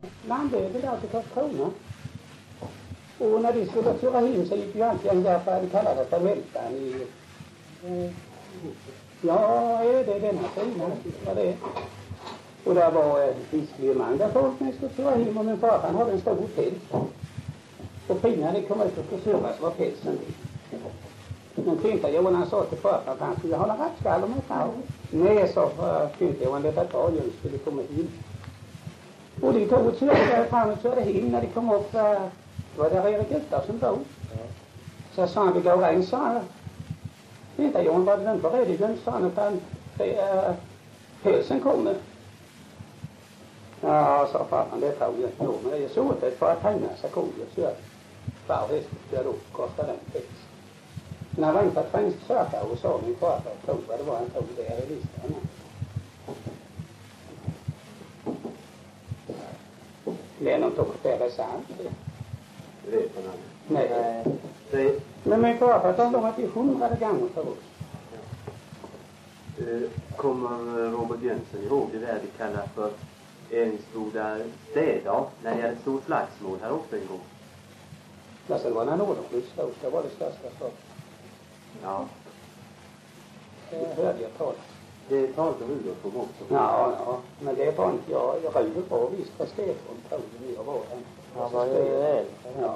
landöver där till Karlskrona. Och när de skulle köra hem så gick ju alltid en där för de kallade för vältan i... Ja, är det denna sidan? Ja, det. Och där var fiskliman där folk när de skulle köra hem och min far han hade en stor päls. Och pinan kom ut och försöka så var pälsen dit. Men tänkte Johan han sa till far att han skulle hålla rattskall om en far. Nej, så tänkte Johan detta var ju skulle komma in. Och de tog och körde därifrån och körde hem när de kom upp. Var där Erik Gustafsson då. Så sa han, vi går in, sa han. Inte Johan var det den på redigen, sa han, utan pälsen kommer. Ja, sa farfan, det tog jag inte nog. Men jag såg det för att hänga så kom jag kör. Var hästen kör upp, kostade den päls. När han var inte främst söka och sa min farfar tog vad det var han tog där i listan. Lennon tog det sant. Nej. Men min farfar talade om att det är 100 gånger för oss. Kommer Robert Jönsson ihåg det där vi kallar för Eringsboda städdag när det hade ett stort slagsmål här uppe en gång? Ja, så det var när Nordenskjuts det var det största staden. Ja. Det hörde jag talas. Det talade Rudolf om också. Ja, men det var inte jag. Jag Rudolf var visst på Stefan, tror jag var den. Ja, var det väl? Ja.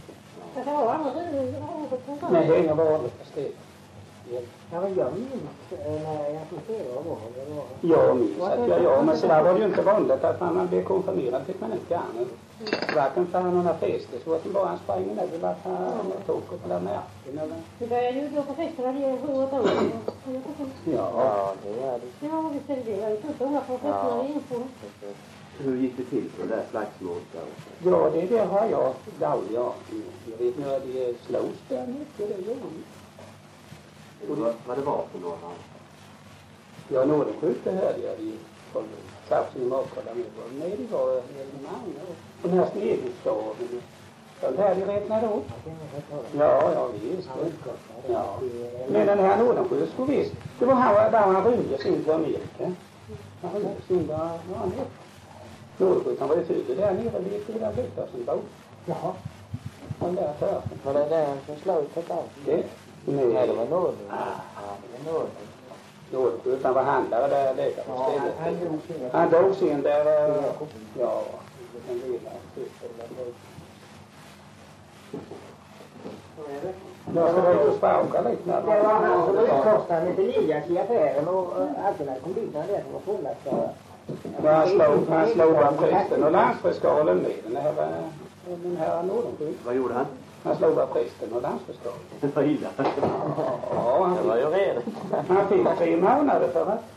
Nej, det var aldrig på Stefan. Ja, men jag minns när jag fick se vad det var. Jag minns att jag men så där var det ju inte vanligt att när man blev konfirmerad fick man inte gärna. Varken för några fester så att man bara sprang ner till att han tog och där märken. Det började ju gå på festerna det är 7-8 år. Ja, det är det. Det var vi ställde det. Jag tog unga på festerna i info. Hur gick det till på det där slagsmålet? Ja, det har jag. Ja, jag vet när de slås där mycket, det gjorde vi. Och vad det var för några? Ja, Nordenskjuts det hörde jag i Kapsen i Makala med. Nej, det var många. Och den här Snegelstaden. Den här de räknade upp. Ja, visst. Ja. Men den här Nordenskjuts skulle visst. Det var han där han rymde sin till Amerika. Han rymde sin där, vad han hette. Nordenskjuts, han var ju tydlig där nere vid den byggda som bor. Jaha. Han där för. Var det där som slog på allt? Det? Nej, det var Norden. Ja, det var Norden. Nordenskjuts, han var handlare där läkare på stället. Han dog sin där, ja, den lilla jag ska väl just språka lite när det var han som utkostade med Elias i affären och alltid när kom dit när det var fullast. Han slog av prästen och landsfiskalen med den här Nordenskjuts. Vad gjorde han? Han slog av prästen och landsfiskalen. Det var illa. Ja, det var ju redan. Han fick 3 månader för att.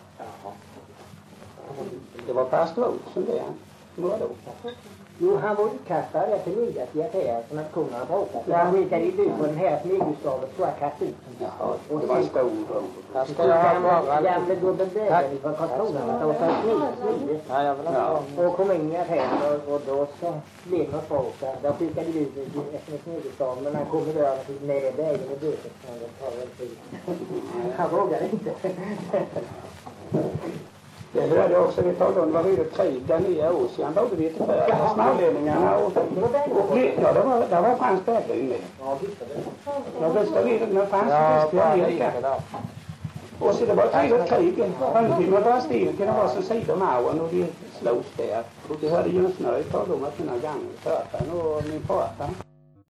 Det var pastor Olsson det han. Vad då? Jo, han var utkastad till Elias i affären som nationen hade bråkat. Så han skickade ju ut på den här Smegustaven så jag kastade ut. Jaha, det var en stor bro. Han skulle ha varit gamle gubben Bögen från Karlskrona att åka smidigt. Ja, jag vill ha. Och kom in i affären och då så blev han bråkat. Då skickade vi ut efter Smegustaven men han kom i dörren och fick ner i vägen i böken. Han vågade inte. Det hörde jag också, vi talade om, var det krig där nere hos igen, både vet du för smålänningarna och ja, det var Frans Berglund med. Ja, visste vi det, Frans visste jag Amerika. Och så det var krig, Rönntimmer var stegen, det var som Sidomauen och de slogs där. Och det hörde Jönsson talade om att mina gamla förfan och min farfar.